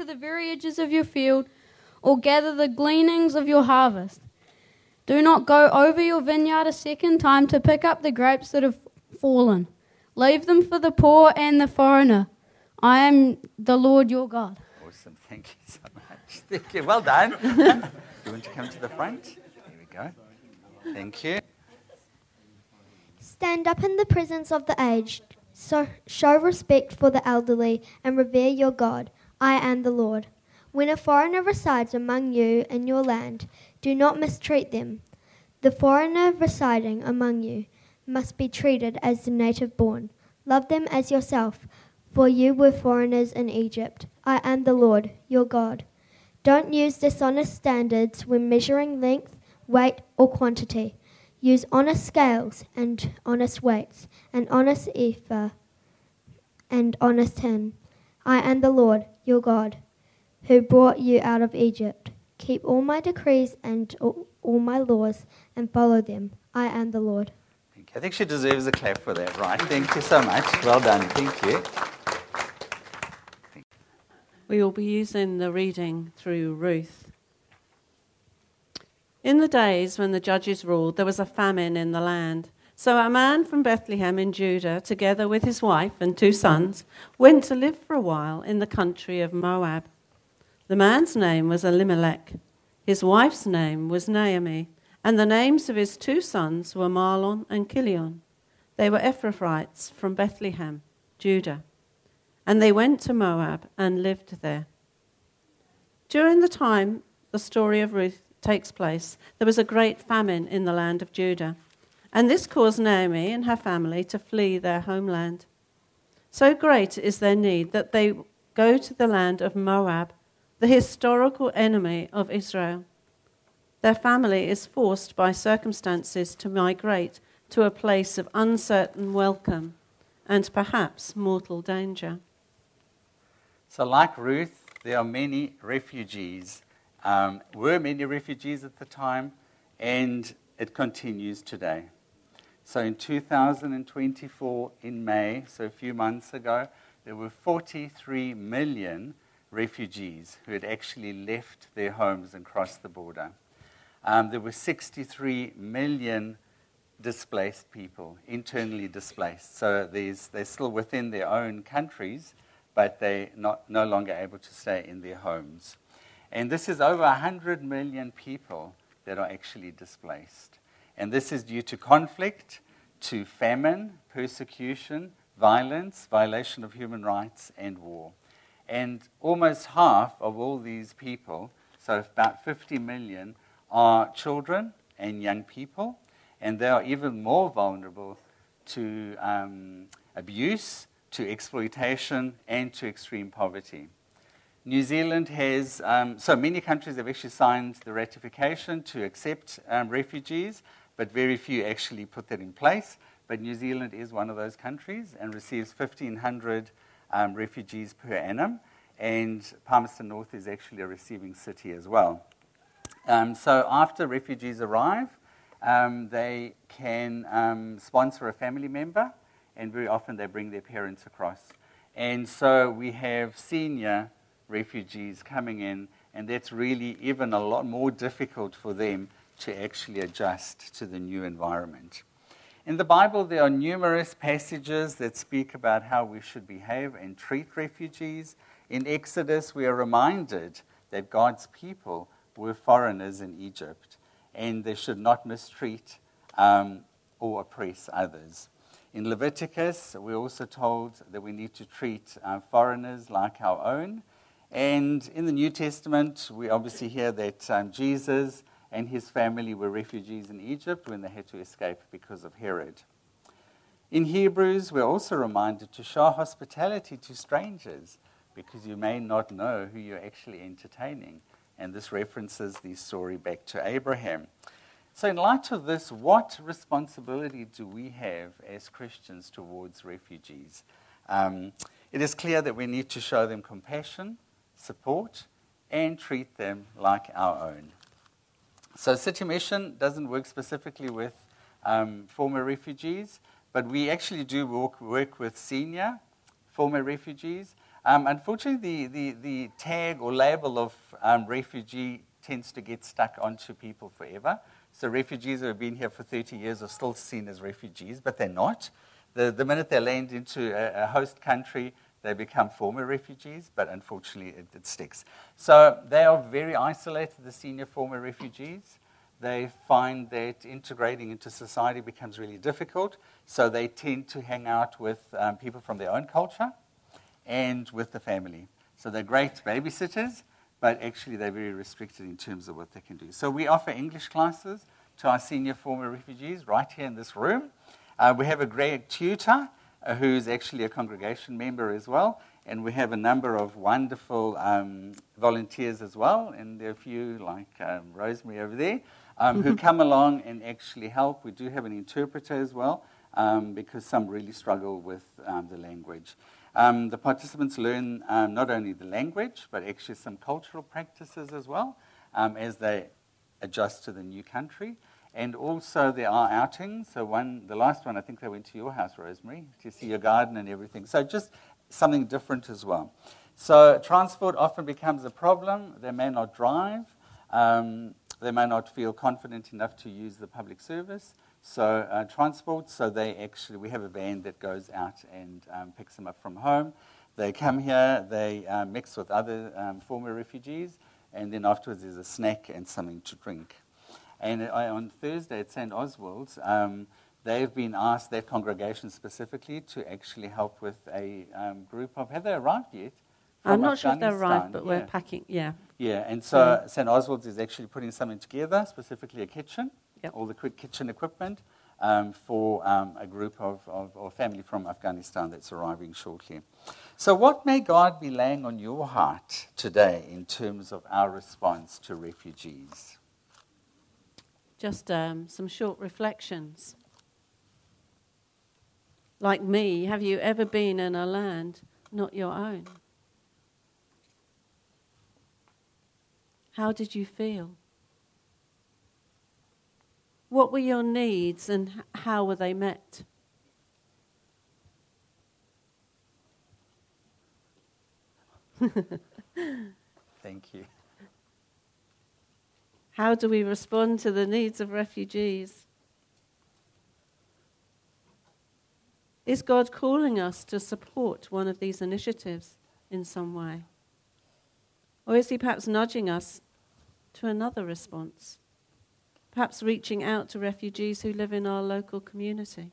the very edges of your field, or gather the gleanings of your harvest. Do not go over your vineyard a second time to pick up the grapes that have fallen. Leave them for the poor and the foreigner. I am the Lord your God. Awesome. Thank you so much. Thank you. Well done. You want to come to the front? Here we go. Thank you. Stand up in the presence of the aged. So show respect for the elderly and revere your God. I am the Lord. When a foreigner resides among you in your land, do not mistreat them. The foreigner residing among you must be treated as the native born. Love them as yourself, for you were foreigners in Egypt. I am the Lord, your God. Don't use dishonest standards when measuring length, weight, or quantity. Use honest scales and honest weights, and honest ephah and honest hin. I am the Lord, your God, who brought you out of Egypt. Keep all my decrees and all my laws and follow them. I am the Lord. I think she deserves a clap for that, right? Thank you so much. Well done. Thank you. We will be using the reading through Ruth. In the days when the judges ruled, there was a famine in the land. So a man from Bethlehem in Judah, together with his wife and 2 sons, went to live for a while in the country of Moab. The man's name was Elimelech. His wife's name was Naomi, and the names of his 2 sons were Mahlon and Chilion. They were Ephrathites from Bethlehem, Judah. And they went to Moab and lived there. During the time the story of Ruth takes place, there was a great famine in the land of Judah. And this caused Naomi and her family to flee their homeland. So great is their need that they go to the land of Moab, the historical enemy of Israel. Their family is forced by circumstances to migrate to a place of uncertain welcome and perhaps mortal danger. So like Ruth, there are many refugees. Were many refugees at the time, and it continues today. So in 2024, in May, so a few months ago, there were 43 million refugees who had actually left their homes and crossed the border. There were 63 million displaced people, internally displaced. So they're still within their own countries, but they're no longer able to stay in their homes. And this is over 100 million people that are actually displaced. And this is due to conflict, to famine, persecution, violence, violation of human rights, and war. And almost half of all these people, so about 50 million, are children and young people, and they are even more vulnerable to abuse, to exploitation, and to extreme poverty. New Zealand has, so many countries have actually signed the ratification to accept refugees, but very few actually put that in place. But New Zealand is one of those countries and receives 1,500 refugees per annum, and Palmerston North is actually a receiving city as well. So after refugees arrive, they can sponsor a family member, and very often they bring their parents across. And so we have senior refugees coming in, and that's really even a lot more difficult for them to actually adjust to the new environment. In the Bible, there are numerous passages that speak about how we should behave and treat refugees. In Exodus, we are reminded that God's people were foreigners in Egypt, and they should not mistreat or oppress others. In Leviticus, we're also told that we need to treat foreigners like our own. And in the New Testament, we obviously hear that Jesus and his family were refugees in Egypt when they had to escape because of Herod. In Hebrews, we're also reminded to show hospitality to strangers, because you may not know who you're actually entertaining. And this references the story back to Abraham. So in light of this, what responsibility do we have as Christians towards refugees? It is clear that we need to show them compassion, support, and treat them like our own. So City Mission doesn't work specifically with former refugees, but we actually do work with senior former refugees. Unfortunately, the tag or label of refugee tends to get stuck onto people forever. So refugees who have been here for 30 years are still seen as refugees, but they're not. The minute they land into a host country, they become former refugees, but unfortunately it sticks. So they are very isolated, the senior former refugees. They find that integrating into society becomes really difficult, so they tend to hang out with people from their own culture and with the family. So they're great babysitters, but actually they're very restricted in terms of what they can do. So we offer English classes to our senior former refugees right here in this room. We have a great tutor who's actually a congregation member as well, and we have a number of wonderful volunteers as well, and there are a few like Rosemary over there who come along and actually help. We do have an interpreter as well because some really struggle with the language. The participants learn not only the language, but actually some cultural practices as well as they adjust to the new country. And also there are outings. So the last one, I think they went to your house, Rosemary, to see your garden and everything. So just something different as well. So transport often becomes a problem. They may not drive. They may not feel confident enough to use the public service. So transport, so we have a van that goes out and picks them up from home. They come here, they mix with other former refugees, and then afterwards there's a snack and something to drink. And on Thursday at St. Oswald's, they've been asked, their congregation specifically, to actually help with a group of, have they arrived yet? I'm not sure if they've arrived, but we're packing, yeah. Yeah, and so St. Oswald's is actually putting something together, specifically a kitchen, all the quick kitchen equipment, for a group or family from Afghanistan that's arriving shortly. So what may God be laying on your heart today in terms of our response to refugees? Just some short reflections. Like me, have you ever been in a land not your own? How did you feel? What were your needs and how were they met? Thank you. How do we respond to the needs of refugees? Is God calling us to support one of these initiatives in some way? Or is he perhaps nudging us to another response? Perhaps reaching out to refugees who live in our local community?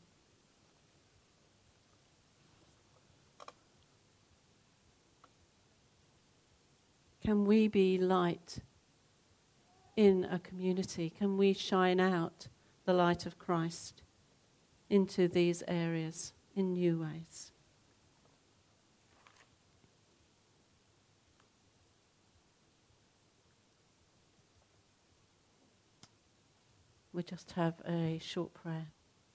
Can we be light in a community? Can we shine out the light of Christ into these areas in new ways? We just have a short prayer.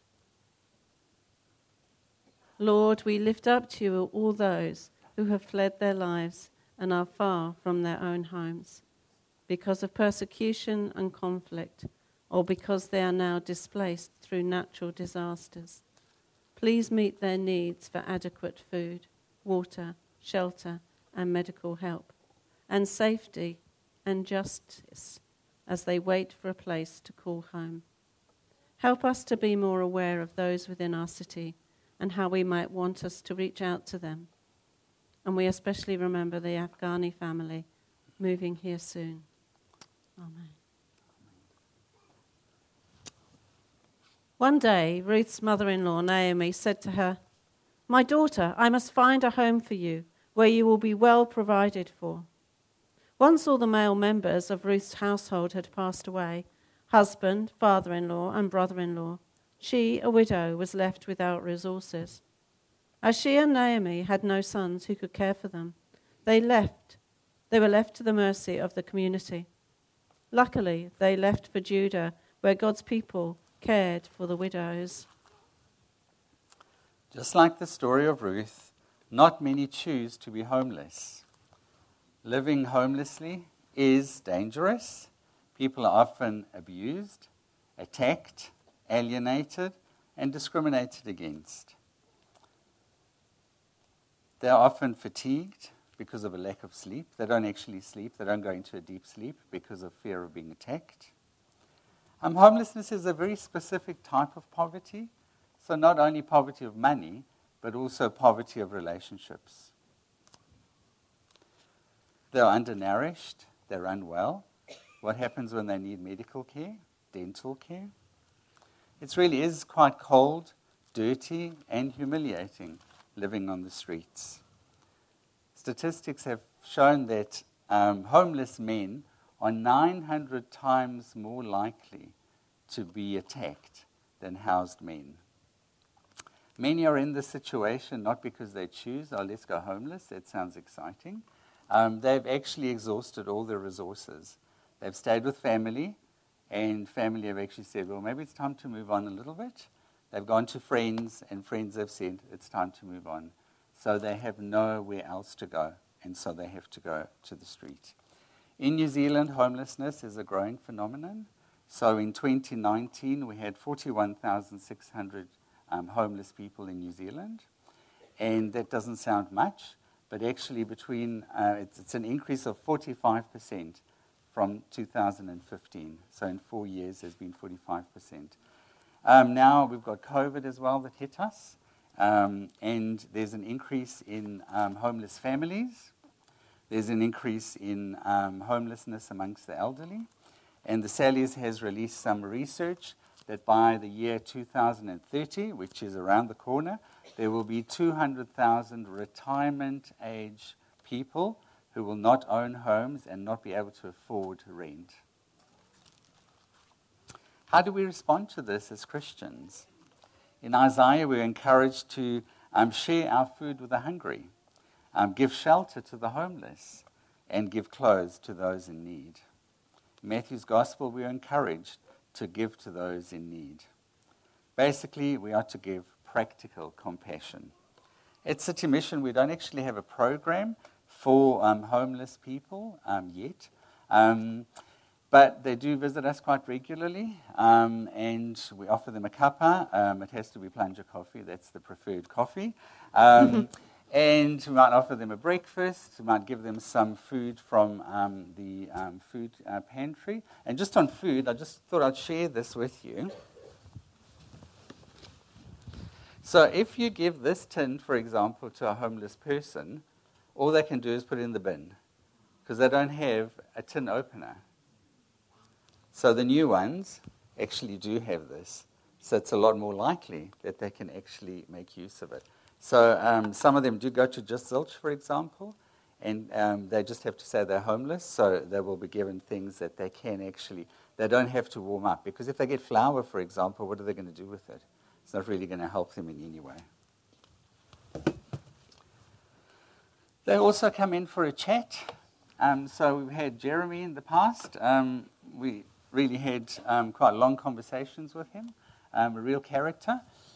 Lord, we lift up to you all those who have fled their lives and are far from their own homes because of persecution and conflict, or because they are now displaced through natural disasters. Please meet their needs for adequate food, water, shelter, and medical help, and safety and justice as they wait for a place to call home. Help us to be more aware of those within our city and how we might want us to reach out to them. And we especially remember the Afghani family moving here soon. Amen. One day, Ruth's mother-in-law, Naomi, said to her, "My daughter, I must find a home for you where you will be well provided for." Once all the male members of Ruth's household had passed away, husband, father-in-law, and brother-in-law, she, a widow, was left without resources. As she and Naomi had no sons who could care for them, they were left to the mercy of the community. Luckily, they left for Judah, where God's people cared for the widows. Just like the story of Ruth, not many choose to be homeless. Living homelessly is dangerous. People are often abused, attacked, alienated, and discriminated against. They're often fatigued because of a lack of sleep. They don't actually sleep. They don't go into a deep sleep because of fear of being attacked. Homelessness is a very specific type of poverty. So not only poverty of money, but also poverty of relationships. They're undernourished. They're unwell. What happens when they need medical care, dental care? It really is quite cold, dirty, and humiliating living on the streets. Statistics have shown that homeless men are 900 times more likely to be attacked than housed men. Many are in this situation not because they choose, oh, let's go homeless, that sounds exciting. They've actually exhausted all their resources. They've stayed with family, and family have actually said, well, maybe it's time to move on a little bit. They've gone to friends, and friends have said, it's time to move on. So they have nowhere else to go, and so they have to go to the street. In New Zealand, homelessness is a growing phenomenon. So in 2019, we had 41,600 homeless people in New Zealand. And that doesn't sound much, but actually it's an increase of 45% from 2015. So in 4 years, there's been 45%. Now we've got COVID as well that hit us. And there's an increase in homeless families. There's an increase in homelessness amongst the elderly. And the Sallies has released some research that by the year 2030, which is around the corner, there will be 200,000 retirement-age people who will not own homes and not be able to afford rent. How do we respond to this as Christians? In Isaiah, we're encouraged to share our food with the hungry, give shelter to the homeless, and give clothes to those in need. In Matthew's Gospel, we're encouraged to give to those in need. Basically, we are to give practical compassion. At City Mission, we don't actually have a program for homeless people yet, but they do visit us quite regularly, and we offer them a cuppa. It has to be plunger coffee. That's the preferred coffee. And we might offer them a breakfast. We might give them some food from the food pantry. And just on food, I just thought I'd share this with you. So if you give this tin, for example, to a homeless person, all they can do is put it in the bin because they don't have a tin opener. So the new ones actually do have this. So it's a lot more likely that they can actually make use of it. So some of them do go to Just Zilch, for example, and they just have to say they're homeless, so they will be given things that they can actually, they don't have to warm up. Because if they get flour, for example, what are they going to do with it? It's not really going to help them in any way. They also come in for a chat. So we've had Jeremy in the past. We really had quite long conversations with him, a real character.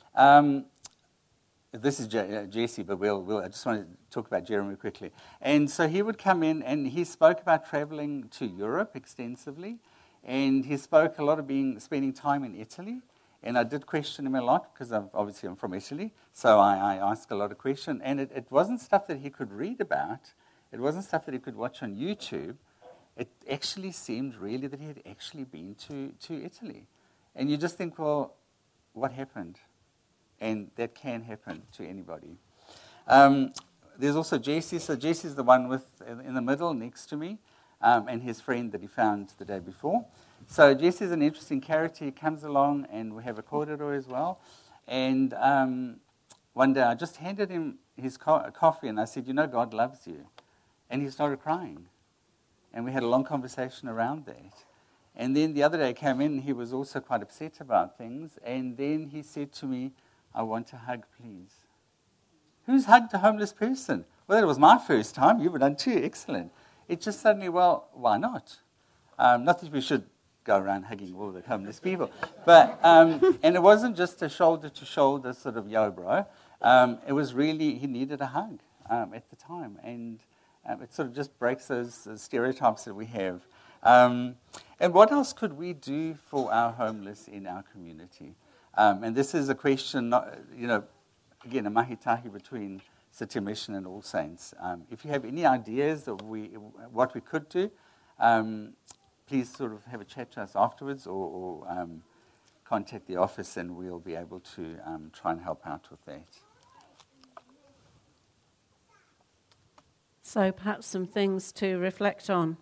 This is Jesse, but I just want to talk about Jeremy quickly. And so he would come in, and he spoke about traveling to Europe extensively, and he spoke a lot of spending time in Italy. And I did question him a lot, because obviously I'm from Italy, so I asked a lot of questions. And it wasn't stuff that he could read about. It wasn't stuff that he could watch on YouTube. It actually seemed really that he had actually been to Italy. And you just think, well, what happened? And that can happen to anybody. There's also Jesse. So Jesse's the one in the middle next to me, and his friend that he found the day before. So Jesse's an interesting character. He comes along, and we have a corridor as well. And one day I just handed him his coffee, and I said, God loves you. And he started crying. And we had a long conversation around that. And then the other day I came in, and he was also quite upset about things. And then he said to me, I want a hug, please. Who's hugged a homeless person? Well, that was my first time. You were done too. Excellent. It just suddenly, well, why not? Not that we should go around hugging all the homeless people. But and it wasn't just a shoulder-to-shoulder sort of yo, bro. It was really, he needed a hug at the time. And it sort of just breaks those stereotypes that we have. And what else could we do for our homeless in our community? And this is a question, again, a mahi-tahi between City Mission and All Saints. If you have any ideas of what we could do, please sort of have a chat to us afterwards or contact the office and we'll be able to try and help out with that. So perhaps some things to reflect on.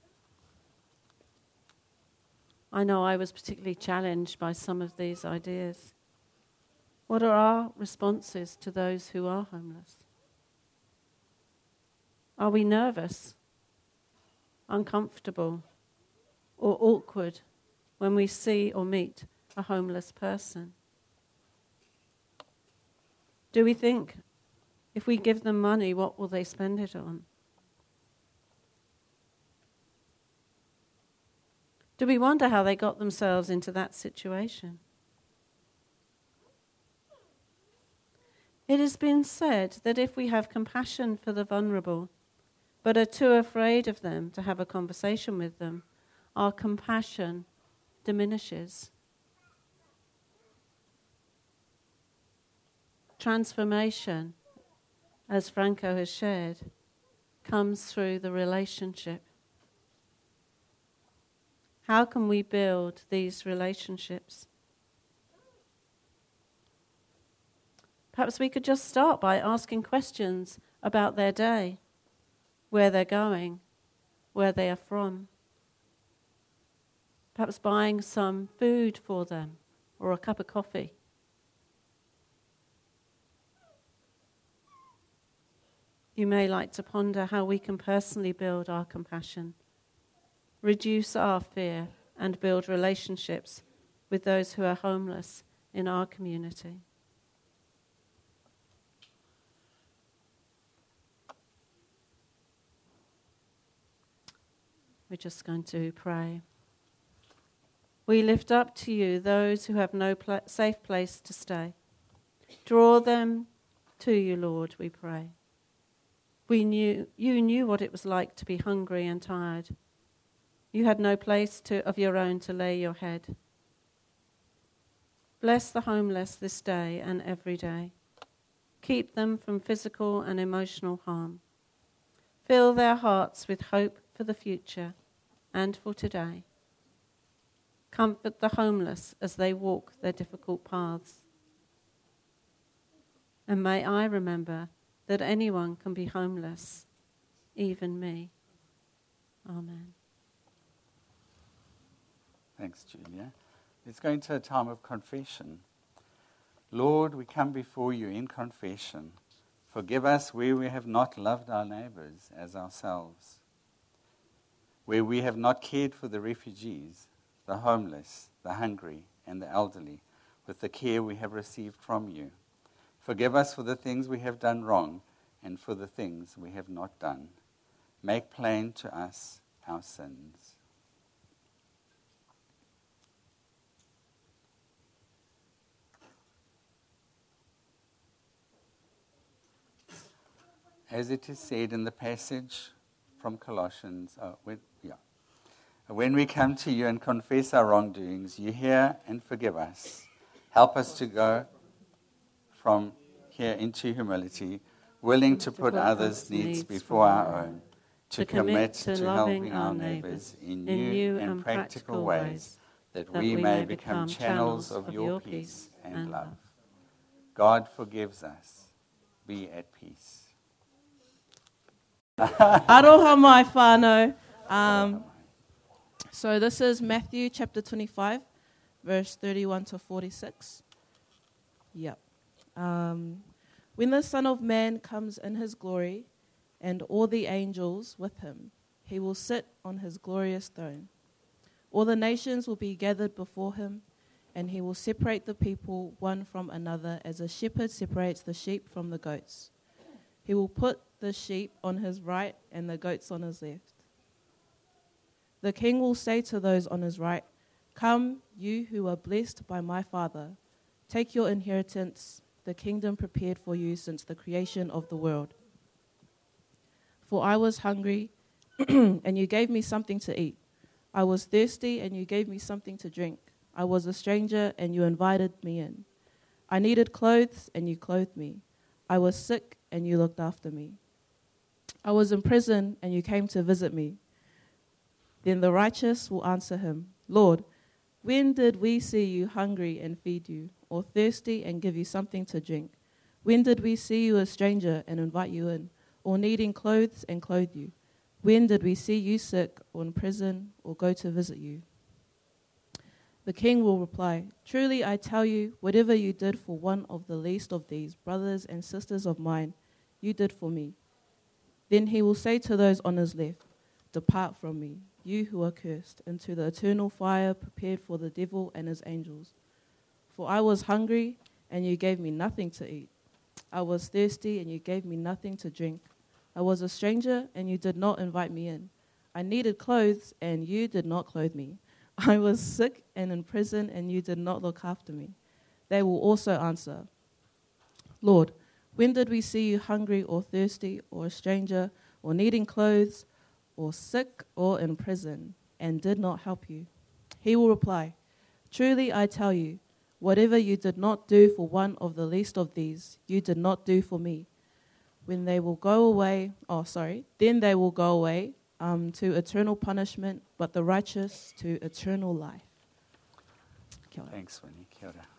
I know I was particularly challenged by some of these ideas. What are our responses to those who are homeless? Are we nervous, uncomfortable, or awkward when we see or meet a homeless person? Do we think, if we give them money, what will they spend it on? Do we wonder how they got themselves into that situation? It has been said that if we have compassion for the vulnerable, but are too afraid of them to have a conversation with them, our compassion diminishes. Transformation, as Franco has shared, comes through the relationship. How can we build these relationships? Perhaps we could just start by asking questions about their day, where they're going, where they are from. Perhaps buying some food for them or a cup of coffee. You may like to ponder how we can personally build our compassion, reduce our fear, and build relationships with those who are homeless in our community. We're just going to pray. We lift up to you those who have no safe place to stay. Draw them to you, Lord, we pray. You knew what it was like to be hungry and tired. You had no place of your own to lay your head. Bless the homeless this day and every day. Keep them from physical and emotional harm. Fill their hearts with hope for the future and for today. Comfort the homeless as they walk their difficult paths. And may I remember that anyone can be homeless, even me. Amen. Thanks, Julia. Let's go into a time of confession. Lord, we come before you in confession. Forgive us where we have not loved our neighbors as ourselves, where we have not cared for the refugees, the homeless, the hungry, and the elderly with the care we have received from you. Forgive us for the things we have done wrong and for the things we have not done. Make plain to us our sins. As it is said in the passage from Colossians, when we come to you and confess our wrongdoings, you hear and forgive us. Help us to go from here into humility, willing to put others' needs before our own, to commit to helping our neighbors in new and practical ways, that we may become channels of your peace and love. God forgives us. Be at peace. Aroha mai whānau. So this is Matthew chapter 25, verse 31 to 46. Yep. When the Son of Man comes in his glory, and all the angels with him, he will sit on his glorious throne. All the nations will be gathered before him, and he will separate the people one from another as a shepherd separates the sheep from the goats. He will put the sheep on his right and the goats on his left. The king will say to those on his right, "Come, you who are blessed by my Father, take your inheritance, the kingdom prepared for you since the creation of the world. For I was hungry, and you gave me something to eat. I was thirsty, and you gave me something to drink. I was a stranger, and you invited me in. I needed clothes, and you clothed me. I was sick, and you looked after me. I was in prison, and you came to visit me. Then the righteous will answer him, Lord, when did we see you hungry and feed you, or thirsty and give you something to drink? When did we see you a stranger and invite you in, or needing clothes and clothe you? When did we see you sick or in prison or go to visit you? The king will reply, Truly I tell you, whatever you did for one of the least of these brothers and sisters of mine, you did for me. Then he will say to those on his left, Depart from me, you who are cursed, into the eternal fire prepared for the devil and his angels. For I was hungry, and you gave me nothing to eat. I was thirsty, and you gave me nothing to drink. I was a stranger, and you did not invite me in. I needed clothes, and you did not clothe me. I was sick and in prison, and you did not look after me. They will also answer, Lord, when did we see you hungry or thirsty or a stranger or needing clothes or sick or in prison and did not help you? He will reply, Truly I tell you, whatever you did not do for one of the least of these, you did not do for me. Then they will go away to eternal punishment, but the righteous to eternal life. Kia ora. Thanks, Winnie. Kia ora.